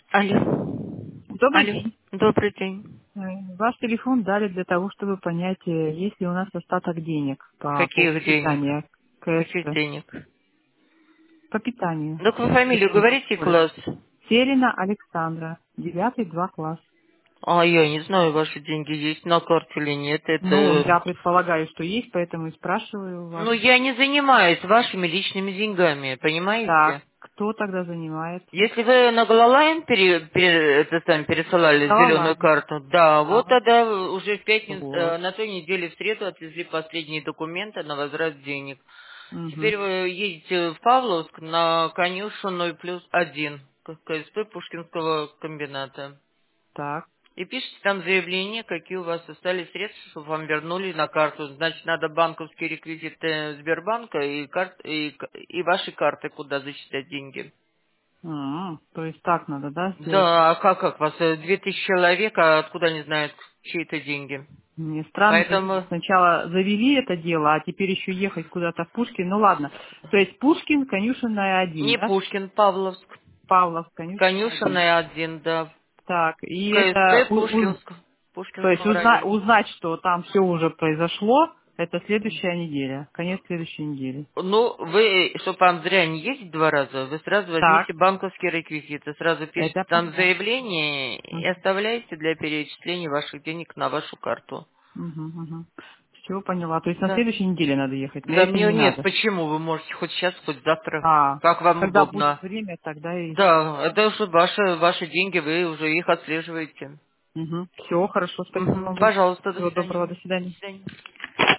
Алло. Добрый Алло. день. Добрый день. Ваш телефон дали для того, чтобы понять, есть ли у нас остаток денег по поводу Каких денег? питания Каких КСП. денег? По питанию. Ну-ка вы фамилию Ребенка в говорите, школе. класс? Серина Александра, 9-2 класс. А я не знаю, ваши деньги есть на карте или нет. Ну, Это... я предполагаю, что есть, поэтому и спрашиваю вас. Ну, я не занимаюсь вашими личными деньгами, Так, понимаете? кто тогда занимается? Если вы на Гололайн пересылали зеленую Гололайн. карту, да, вот Так, тогда уже в пятницу, вот. на той неделе в среду отвезли последние документы на возврат денег. Угу. Теперь вы едете в Павловск на конюшенную плюс один КСП Пушкинского комбината. Так. И пишите там заявление, какие у вас остались средства, чтобы вам вернули на карту. Значит, надо банковские реквизиты Сбербанка и ваши карты, куда зачислять деньги. То есть так надо, да, сделать? Да, а как вас? 2000 человек, а откуда они знают, чьи это деньги? Мне странно, что люди Поэтому сначала завели это дело, а теперь еще ехать куда-то в Пушкин. Ну ладно. То есть Пушкин, конюшенная один, не да? Пушкин, Павловск. Павлов, конюшенная один. Конюшенная один, да. Так, и это, КСП в то есть Пушкинском районе. узнать, что там все уже произошло, это следующая неделя, конец следующей недели. Ну, вы, чтобы вам зря не ездить два раза, вы сразу Так, возьмите банковские реквизиты, сразу пишите это там понятно. заявление и оставляете для перечисления ваших денег на вашу карту. Все поняла. То есть на Да. следующей неделе надо ехать, на Да этой мне не нет, надо. почему? Вы можете хоть сейчас, хоть завтра, А, как вам когда будет удобно. время, тогда и... Да, это уже ваши деньги, вы уже их отслеживаете. Все, хорошо, спасибо вам большое. Пожалуйста, до Всего доброго, свидания. до До свидания. свидания.